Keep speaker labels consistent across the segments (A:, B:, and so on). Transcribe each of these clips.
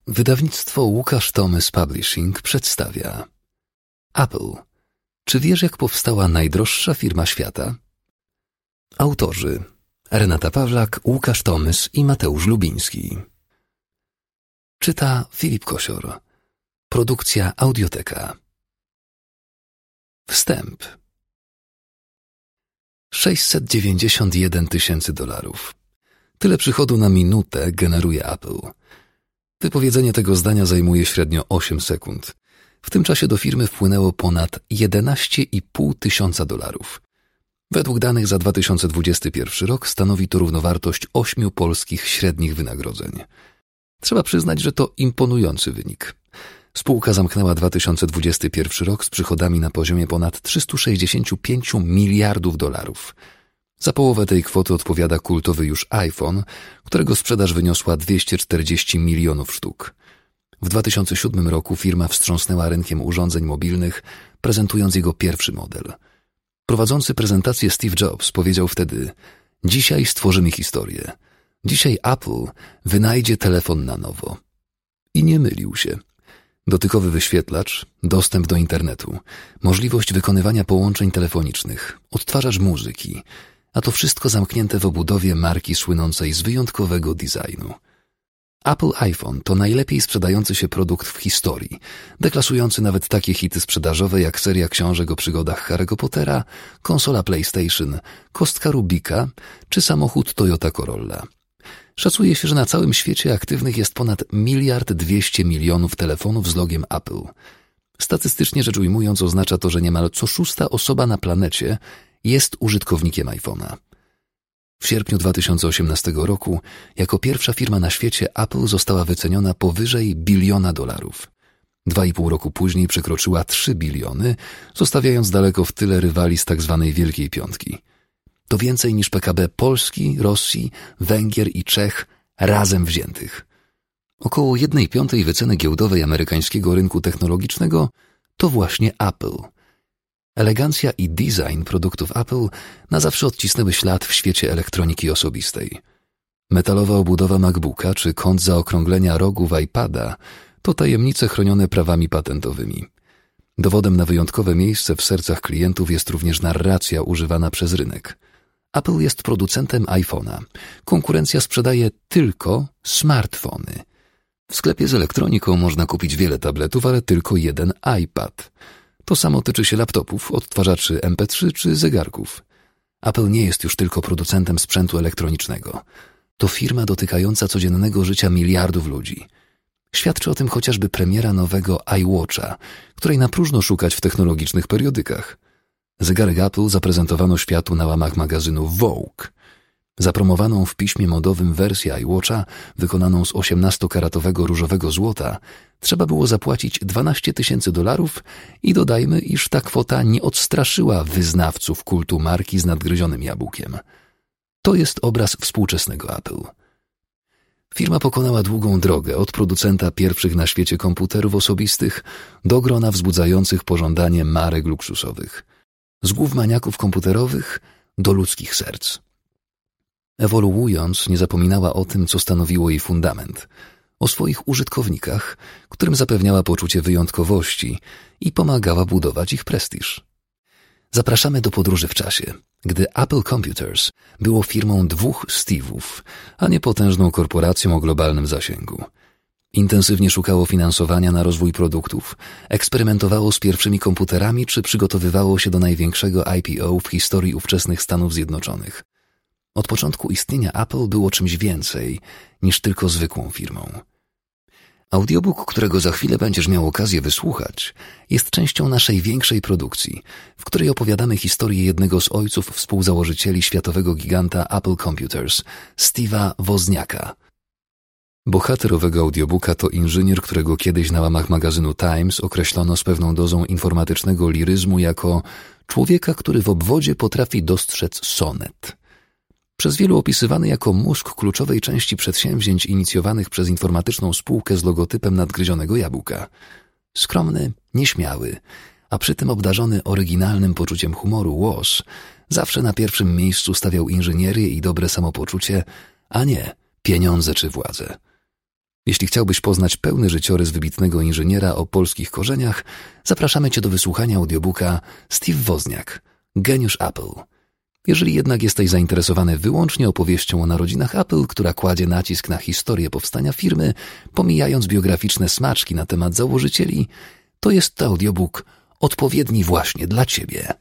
A: Wydawnictwo Łukasz Thomys Publishing przedstawia Apple. Czy wiesz, jak powstała najdroższa firma świata? Autorzy Renata Pawlak, Łukasz Thomys i Mateusz Lubiński. Czyta Filip Kosior. Produkcja Audioteka. Wstęp. $691,000. Tyle przychodu na minutę generuje Apple. Wypowiedzenie tego zdania zajmuje średnio 8 sekund. W tym czasie do firmy wpłynęło ponad $11,5 tysiąca. Według danych za 2021 rok stanowi to równowartość 8 polskich średnich wynagrodzeń. Trzeba przyznać, że to imponujący wynik. Spółka zamknęła 2021 rok z przychodami na poziomie ponad $365 miliardów. Za połowę tej kwoty odpowiada kultowy już iPhone, którego sprzedaż wyniosła 240 milionów sztuk. W 2007 roku firma wstrząsnęła rynkiem urządzeń mobilnych, prezentując jego pierwszy model. Prowadzący prezentację Steve Jobs powiedział wtedy: „Dzisiaj stworzymy historię. Dzisiaj Apple wynajdzie telefon na nowo”. I nie mylił się. Dotykowy wyświetlacz, dostęp do internetu, możliwość wykonywania połączeń telefonicznych, odtwarzacz muzyki, a to wszystko zamknięte w obudowie marki słynącej z wyjątkowego designu. Apple iPhone to najlepiej sprzedający się produkt w historii, deklasujący nawet takie hity sprzedażowe jak seria książek o przygodach Harry'ego Pottera, konsola PlayStation, kostka Rubika czy samochód Toyota Corolla. Szacuje się, że na całym świecie aktywnych jest ponad 1,2 mld telefonów z logiem Apple. Statystycznie rzecz ujmując, oznacza to, że niemal co 6. osoba na planecie jest użytkownikiem iPhone'a. W sierpniu 2018 roku jako pierwsza firma na świecie Apple została wyceniona powyżej $1 bilion. 2,5 roku później przekroczyła 3 biliony, zostawiając daleko w tyle rywali z tzw. Wielkiej Piątki. To więcej niż PKB Polski, Rosji, Węgier i Czech razem wziętych. Około 1/5 wyceny giełdowej amerykańskiego rynku technologicznego to właśnie Apple. Elegancja i design produktów Apple na zawsze odcisnęły ślad w świecie elektroniki osobistej. Metalowa obudowa MacBooka czy kąt zaokrąglenia rogów iPada to tajemnice chronione prawami patentowymi. Dowodem na wyjątkowe miejsce w sercach klientów jest również narracja używana przez rynek. Apple jest producentem iPhone'a. Konkurencja sprzedaje tylko smartfony. W sklepie z elektroniką można kupić wiele tabletów, ale tylko jeden iPad. To samo tyczy się laptopów, odtwarzaczy MP3 czy zegarków. Apple nie jest już tylko producentem sprzętu elektronicznego. To firma dotykająca codziennego życia miliardów ludzi. Świadczy o tym chociażby premiera nowego iWatcha, której na próżno szukać w technologicznych periodykach. Zegarek Apple zaprezentowano światu na łamach magazynu Vogue. Zapromowaną w piśmie modowym wersję iWatcha, wykonaną z 18-karatowego różowego złota, trzeba było zapłacić $12,000 i dodajmy, iż ta kwota nie odstraszyła wyznawców kultu marki z nadgryzionym jabłkiem. To jest obraz współczesnego Apple. Firma pokonała długą drogę od producenta pierwszych na świecie komputerów osobistych do grona wzbudzających pożądanie marek luksusowych. Z głów maniaków komputerowych do ludzkich serc. Ewoluując, nie zapominała o tym, co stanowiło jej fundament, o swoich użytkownikach, którym zapewniała poczucie wyjątkowości i pomagała budować ich prestiż. Zapraszamy do podróży w czasie, gdy Apple Computers było firmą 2 Steve'ów, a nie potężną korporacją o globalnym zasięgu. Intensywnie szukało finansowania na rozwój produktów, eksperymentowało z pierwszymi komputerami czy przygotowywało się do największego IPO w historii ówczesnych Stanów Zjednoczonych. Od początku istnienia Apple było czymś więcej niż tylko zwykłą firmą. Audiobook, którego za chwilę będziesz miał okazję wysłuchać, jest częścią naszej większej produkcji, w której opowiadamy historię jednego z ojców współzałożycieli światowego giganta Apple Computers, Steve'a Wozniaka. Bohater owego audiobooka to inżynier, którego kiedyś na łamach magazynu Times określono z pewną dozą informatycznego liryzmu jako człowieka, który w obwodzie potrafi dostrzec sonet. Przez wielu opisywany jako mózg kluczowej części przedsięwzięć inicjowanych przez informatyczną spółkę z logotypem nadgryzionego jabłka. Skromny, nieśmiały, a przy tym obdarzony oryginalnym poczuciem humoru Woz zawsze na pierwszym miejscu stawiał inżynierię i dobre samopoczucie, a nie pieniądze czy władzę. Jeśli chciałbyś poznać pełny życiorys wybitnego inżyniera o polskich korzeniach, zapraszamy Cię do wysłuchania audiobooka Steve Wozniak, Geniusz Apple. Jeżeli jednak jesteś zainteresowany wyłącznie opowieścią o narodzinach Apple, która kładzie nacisk na historię powstania firmy, pomijając biograficzne smaczki na temat założycieli, to jest to audiobook odpowiedni właśnie dla Ciebie.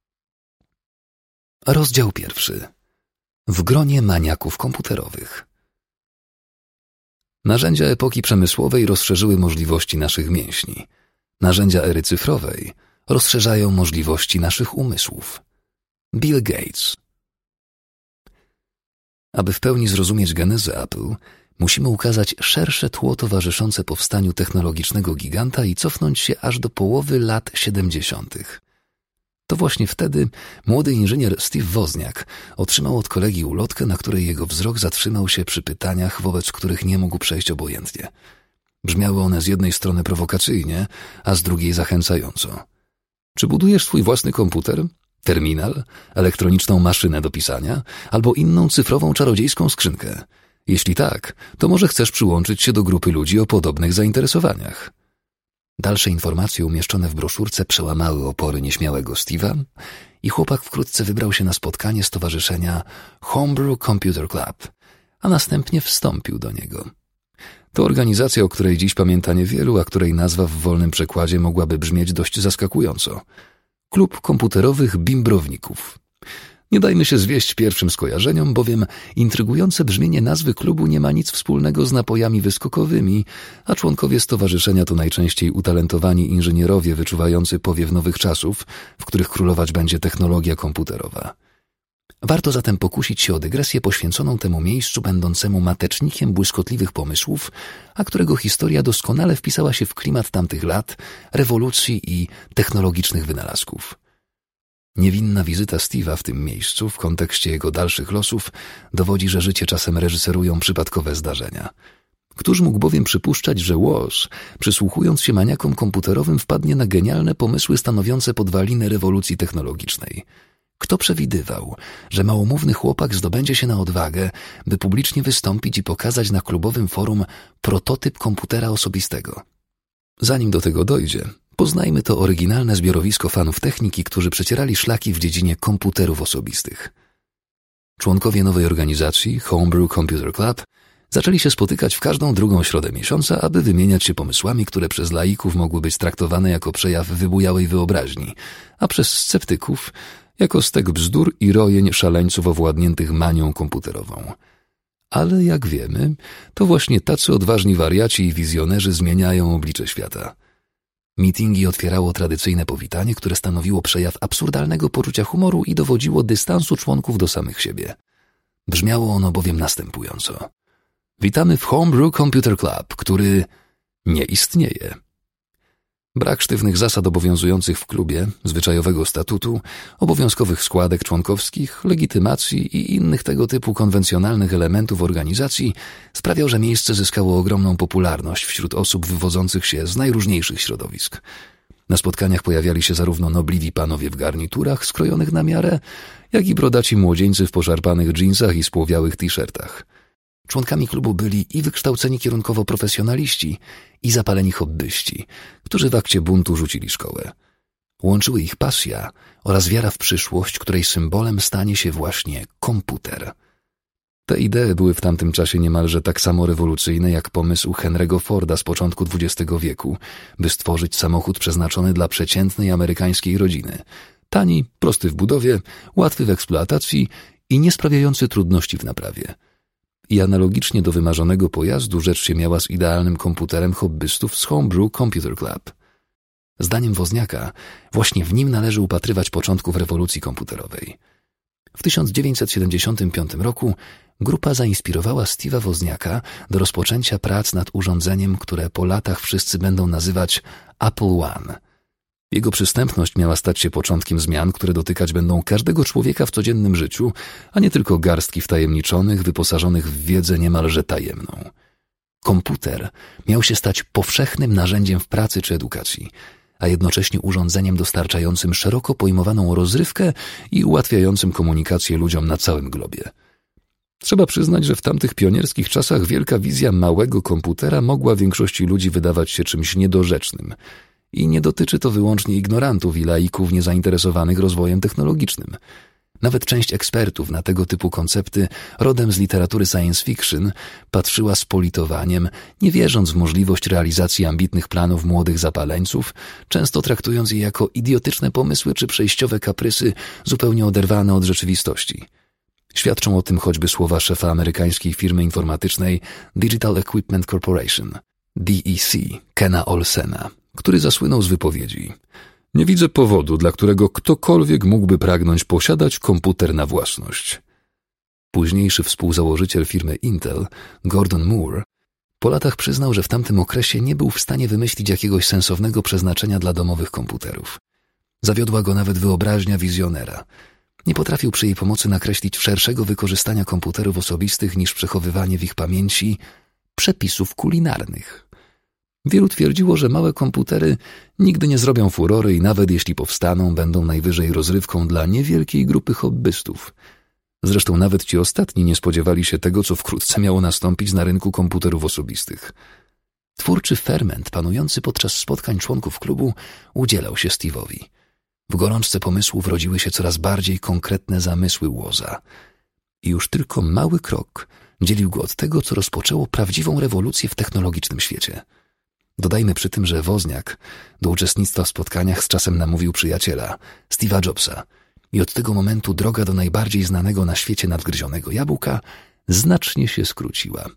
A: Rozdział 1. W gronie maniaków komputerowych. Narzędzia epoki przemysłowej rozszerzyły możliwości naszych mięśni. Narzędzia ery cyfrowej rozszerzają możliwości naszych umysłów. Bill Gates. Aby w pełni zrozumieć genezę Apple, musimy ukazać szersze tło towarzyszące powstaniu technologicznego giganta i cofnąć się aż do połowy lat 70. To właśnie wtedy młody inżynier Steve Wozniak otrzymał od kolegi ulotkę, na której jego wzrok zatrzymał się przy pytaniach, wobec których nie mógł przejść obojętnie. Brzmiały one z jednej strony prowokacyjnie, a z drugiej zachęcająco. Czy budujesz swój własny komputer, terminal, elektroniczną maszynę do pisania albo inną cyfrową czarodziejską skrzynkę? Jeśli tak, to może chcesz przyłączyć się do grupy ludzi o podobnych zainteresowaniach. Dalsze informacje umieszczone w broszurce przełamały opory nieśmiałego Steve'a i chłopak wkrótce wybrał się na spotkanie stowarzyszenia Homebrew Computer Club, a następnie wstąpił do niego. To organizacja, o której dziś pamięta niewielu, a której nazwa w wolnym przekładzie mogłaby brzmieć dość zaskakująco. Klub komputerowych bimbrowników. Nie dajmy się zwieść pierwszym skojarzeniom, bowiem intrygujące brzmienie nazwy klubu nie ma nic wspólnego z napojami wyskokowymi, a członkowie stowarzyszenia to najczęściej utalentowani inżynierowie wyczuwający powiew nowych czasów, w których królować będzie technologia komputerowa. Warto zatem pokusić się o dygresję poświęconą temu miejscu będącemu matecznikiem błyskotliwych pomysłów, a którego historia doskonale wpisała się w klimat tamtych lat, rewolucji i technologicznych wynalazków. Niewinna wizyta Steve'a w tym miejscu, w kontekście jego dalszych losów, dowodzi, że życie czasem reżyserują przypadkowe zdarzenia. Któż mógł bowiem przypuszczać, że Woz, przysłuchując się maniakom komputerowym, wpadnie na genialne pomysły stanowiące podwalinę rewolucji technologicznej? Kto przewidywał, że małomówny chłopak zdobędzie się na odwagę, by publicznie wystąpić i pokazać na klubowym forum prototyp komputera osobistego? Zanim do tego dojdzie, poznajmy to oryginalne zbiorowisko fanów techniki, którzy przecierali szlaki w dziedzinie komputerów osobistych. Członkowie nowej organizacji, Homebrew Computer Club, zaczęli się spotykać w każdą drugą środę miesiąca, aby wymieniać się pomysłami, które przez laików mogły być traktowane jako przejaw wybujałej wyobraźni, a przez sceptyków jako stek bzdur i rojeń szaleńców owładniętych manią komputerową. Ale jak wiemy, to właśnie tacy odważni wariaci i wizjonerzy zmieniają oblicze świata. Meetingi otwierało tradycyjne powitanie, które stanowiło przejaw absurdalnego poczucia humoru i dowodziło dystansu członków do samych siebie. Brzmiało ono bowiem następująco. Witamy w Homebrew Computer Club, który nie istnieje. Brak sztywnych zasad obowiązujących w klubie, zwyczajowego statutu, obowiązkowych składek członkowskich, legitymacji i innych tego typu konwencjonalnych elementów organizacji sprawiał, że miejsce zyskało ogromną popularność wśród osób wywodzących się z najróżniejszych środowisk. Na spotkaniach pojawiali się zarówno nobliwi panowie w garniturach skrojonych na miarę, jak i brodaci młodzieńcy w poszarpanych dżinsach i spłowiałych t-shirtach. Członkami klubu byli i wykształceni kierunkowo profesjonaliści, i zapaleni hobbyści, którzy w akcie buntu rzucili szkołę. Łączyły ich pasja oraz wiara w przyszłość, której symbolem stanie się właśnie komputer. Te idee były w tamtym czasie niemalże tak samo rewolucyjne jak pomysł Henry'ego Forda z początku XX wieku, by stworzyć samochód przeznaczony dla przeciętnej amerykańskiej rodziny. Tani, prosty w budowie, łatwy w eksploatacji i nie sprawiający trudności w naprawie. I analogicznie do wymarzonego pojazdu rzecz się miała z idealnym komputerem hobbystów z Homebrew Computer Club. Zdaniem Wozniaka właśnie w nim należy upatrywać początków rewolucji komputerowej. W 1975 roku grupa zainspirowała Steve'a Wozniaka do rozpoczęcia prac nad urządzeniem, które po latach wszyscy będą nazywać Apple One. Jego przystępność miała stać się początkiem zmian, które dotykać będą każdego człowieka w codziennym życiu, a nie tylko garstki wtajemniczonych, wyposażonych w wiedzę niemalże tajemną. Komputer miał się stać powszechnym narzędziem w pracy czy edukacji, a jednocześnie urządzeniem dostarczającym szeroko pojmowaną rozrywkę i ułatwiającym komunikację ludziom na całym globie. Trzeba przyznać, że w tamtych pionierskich czasach wielka wizja małego komputera mogła większości ludzi wydawać się czymś niedorzecznym. I nie dotyczy to wyłącznie ignorantów i laików niezainteresowanych rozwojem technologicznym. Nawet część ekspertów na tego typu koncepty, rodem z literatury science fiction, patrzyła z politowaniem, nie wierząc w możliwość realizacji ambitnych planów młodych zapaleńców, często traktując je jako idiotyczne pomysły czy przejściowe kaprysy zupełnie oderwane od rzeczywistości. Świadczą o tym choćby słowa szefa amerykańskiej firmy informatycznej Digital Equipment Corporation, DEC, Kena Olsena, który zasłynął z wypowiedzi: nie widzę powodu, dla którego ktokolwiek mógłby pragnąć posiadać komputer na własność. Późniejszy współzałożyciel firmy Intel, Gordon Moore, po latach przyznał, że w tamtym okresie nie był w stanie wymyślić jakiegoś sensownego przeznaczenia dla domowych komputerów. Zawiodła go nawet wyobraźnia wizjonera. Nie potrafił przy jej pomocy nakreślić szerszego wykorzystania komputerów osobistych niż przechowywanie w ich pamięci przepisów kulinarnych. Wielu twierdziło, że małe komputery nigdy nie zrobią furory i nawet jeśli powstaną, będą najwyżej rozrywką dla niewielkiej grupy hobbystów. Zresztą nawet ci ostatni nie spodziewali się tego, co wkrótce miało nastąpić na rynku komputerów osobistych. Twórczy ferment panujący podczas spotkań członków klubu udzielał się Steve'owi. W gorączce pomysłów rodziły się coraz bardziej konkretne zamysły Woza. I już tylko mały krok dzielił go od tego, co rozpoczęło prawdziwą rewolucję w technologicznym świecie. Dodajmy przy tym, że Wozniak do uczestnictwa w spotkaniach z czasem namówił przyjaciela, Steve'a Jobsa, i od tego momentu droga do najbardziej znanego na świecie nadgryzionego jabłka znacznie się skróciła.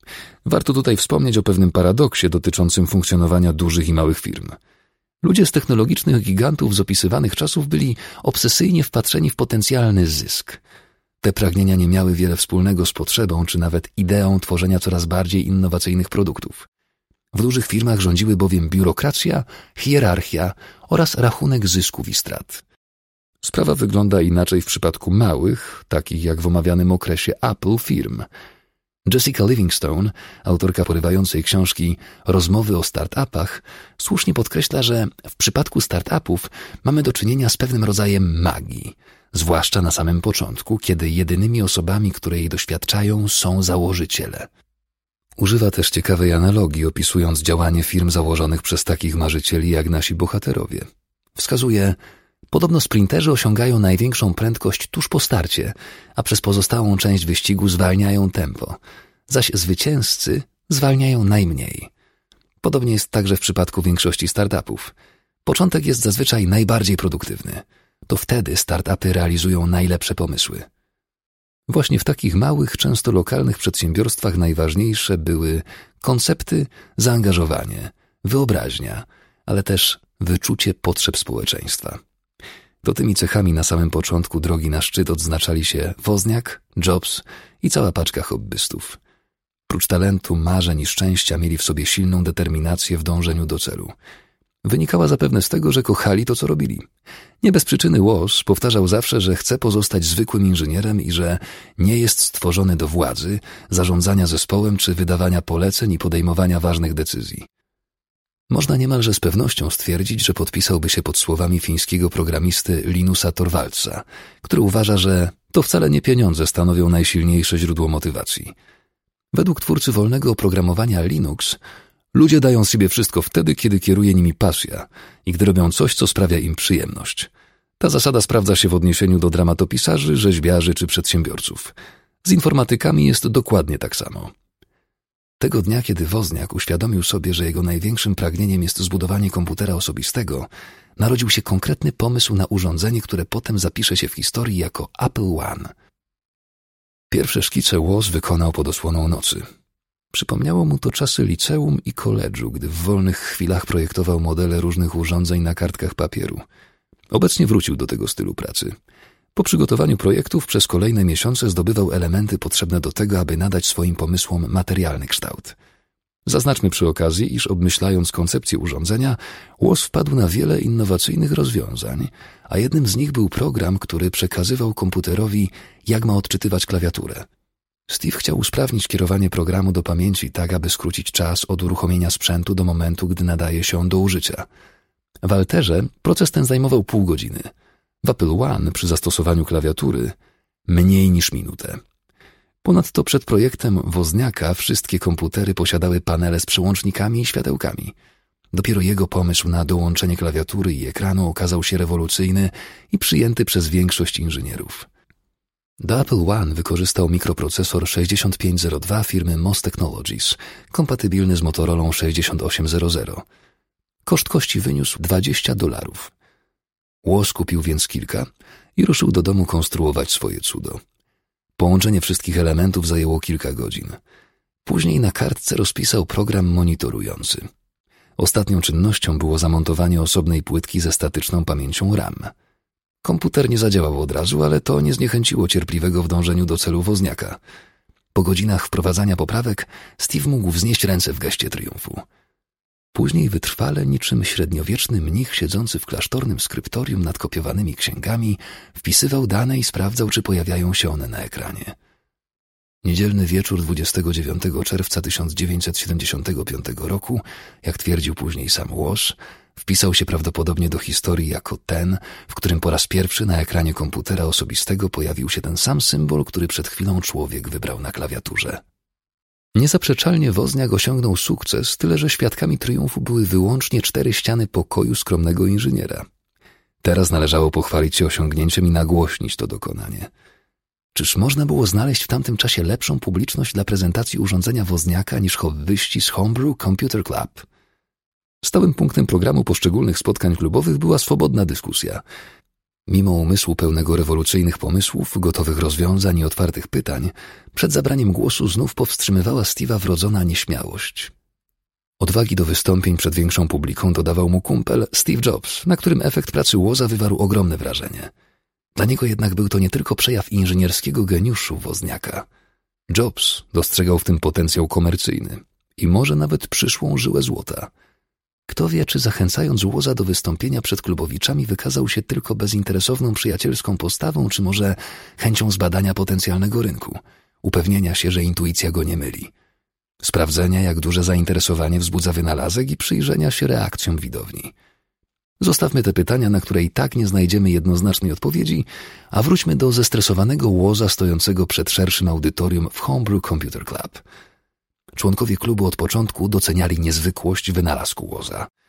A: Warto tutaj wspomnieć o pewnym paradoksie dotyczącym funkcjonowania dużych i małych firm. Ludzie z technologicznych gigantów z opisywanych czasów byli obsesyjnie wpatrzeni w potencjalny zysk. Te pragnienia nie miały wiele wspólnego z potrzebą czy nawet ideą tworzenia coraz bardziej innowacyjnych produktów. W dużych firmach rządziły bowiem biurokracja, hierarchia oraz rachunek zysków i strat. Sprawa wygląda inaczej w przypadku małych, takich jak w omawianym okresie Apple firm. Jessica Livingstone, autorka porywającej książki Rozmowy o startupach, słusznie podkreśla, że w przypadku startupów mamy do czynienia z pewnym rodzajem magii, zwłaszcza na samym początku, kiedy jedynymi osobami, które jej doświadczają, są założyciele. Używa też ciekawej analogii, opisując działanie firm założonych przez takich marzycieli jak nasi bohaterowie. Wskazuje: podobno sprinterzy osiągają największą prędkość tuż po starcie, a przez pozostałą część wyścigu zwalniają tempo, zaś zwycięzcy zwalniają najmniej. Podobnie jest także w przypadku większości startupów. Początek jest zazwyczaj najbardziej produktywny. To wtedy startupy realizują najlepsze pomysły. Właśnie w takich małych, często lokalnych przedsiębiorstwach najważniejsze były koncepty, zaangażowanie, wyobraźnia, ale też wyczucie potrzeb społeczeństwa. To tymi cechami na samym początku drogi na szczyt odznaczali się Wozniak, Jobs i cała paczka hobbystów. Prócz talentu, marzeń i szczęścia mieli w sobie silną determinację w dążeniu do celu. Wynikała zapewne z tego, że kochali to, co robili. Nie bez przyczyny Woz powtarzał zawsze, że chce pozostać zwykłym inżynierem i że nie jest stworzony do władzy, zarządzania zespołem czy wydawania poleceń i podejmowania ważnych decyzji. Można niemalże z pewnością stwierdzić, że podpisałby się pod słowami fińskiego programisty Linusa Torvaldsa, który uważa, że to wcale nie pieniądze stanowią najsilniejsze źródło motywacji. Według twórcy wolnego oprogramowania Linux, ludzie dają sobie wszystko wtedy, kiedy kieruje nimi pasja i gdy robią coś, co sprawia im przyjemność. Ta zasada sprawdza się w odniesieniu do dramatopisarzy, rzeźbiarzy czy przedsiębiorców. Z informatykami jest dokładnie tak samo. Tego dnia, kiedy Wozniak uświadomił sobie, że jego największym pragnieniem jest zbudowanie komputera osobistego, narodził się konkretny pomysł na urządzenie, które potem zapisze się w historii jako Apple One. Pierwsze szkice Woz wykonał pod osłoną nocy. Przypomniało mu to czasy liceum i koledżu, gdy w wolnych chwilach projektował modele różnych urządzeń na kartkach papieru. Obecnie wrócił do tego stylu pracy. Po przygotowaniu projektów przez kolejne miesiące zdobywał elementy potrzebne do tego, aby nadać swoim pomysłom materialny kształt. Zaznaczmy przy okazji, iż obmyślając koncepcję urządzenia, Woz wpadł na wiele innowacyjnych rozwiązań, a jednym z nich był program, który przekazywał komputerowi, jak ma odczytywać klawiaturę. Steve chciał usprawnić kierowanie programu do pamięci tak, aby skrócić czas od uruchomienia sprzętu do momentu, gdy nadaje się on do użycia. W Alterze proces ten zajmował pół godziny. W Apple One przy zastosowaniu klawiatury mniej niż minutę. Ponadto przed projektem Wozniaka wszystkie komputery posiadały panele z przełącznikami i światełkami. Dopiero jego pomysł na dołączenie klawiatury i ekranu okazał się rewolucyjny i przyjęty przez większość inżynierów. Do Apple One wykorzystał mikroprocesor 6502 firmy MOS Technologies, kompatybilny z Motorola 6800. Koszt kości wyniósł $20. Woz kupił więc kilka i ruszył do domu konstruować swoje cudo. Połączenie wszystkich elementów zajęło kilka godzin. Później na kartce rozpisał program monitorujący. Ostatnią czynnością było zamontowanie osobnej płytki ze statyczną pamięcią RAM. Komputer nie zadziałał od razu, ale to nie zniechęciło cierpliwego w dążeniu do celu Wozniaka. Po godzinach wprowadzania poprawek Steve mógł wznieść ręce w geście triumfu. Później wytrwale, niczym średniowieczny mnich siedzący w klasztornym skryptorium nad kopiowanymi księgami, wpisywał dane i sprawdzał, czy pojawiają się one na ekranie. Niedzielny wieczór 29 czerwca 1975 roku, jak twierdził później sam Woz, wpisał się prawdopodobnie do historii jako ten, w którym po raz pierwszy na ekranie komputera osobistego pojawił się ten sam symbol, który przed chwilą człowiek wybrał na klawiaturze. Niezaprzeczalnie Wozniak osiągnął sukces, tyle że świadkami triumfu były wyłącznie 4 ściany pokoju skromnego inżyniera. Teraz należało pochwalić się osiągnięciem i nagłośnić to dokonanie. Czyż można było znaleźć w tamtym czasie lepszą publiczność dla prezentacji urządzenia Wozniaka niż hobbyści z Homebrew Computer Club? Stałym punktem programu poszczególnych spotkań klubowych była swobodna dyskusja. Mimo umysłu pełnego rewolucyjnych pomysłów, gotowych rozwiązań i otwartych pytań, przed zabraniem głosu znów powstrzymywała Steve'a wrodzona nieśmiałość. Odwagi do wystąpień przed większą publiką dodawał mu kumpel Steve Jobs, na którym efekt pracy Woza wywarł ogromne wrażenie. Dla niego jednak był to nie tylko przejaw inżynierskiego geniuszu Wozniaka. Jobs dostrzegał w tym potencjał komercyjny i może nawet przyszłą żyłę złota. Kto wie, czy zachęcając Woza do wystąpienia przed klubowiczami wykazał się tylko bezinteresowną przyjacielską postawą, czy może chęcią zbadania potencjalnego rynku, upewnienia się, że intuicja go nie myli, sprawdzenia, jak duże zainteresowanie wzbudza wynalazek i przyjrzenia się reakcjom widowni. Zostawmy te pytania, na które i tak nie znajdziemy jednoznacznej odpowiedzi, a wróćmy do zestresowanego Woza stojącego przed szerszym audytorium w Homebrew Computer Club. Członkowie klubu od początku doceniali niezwykłość wynalazku Woza.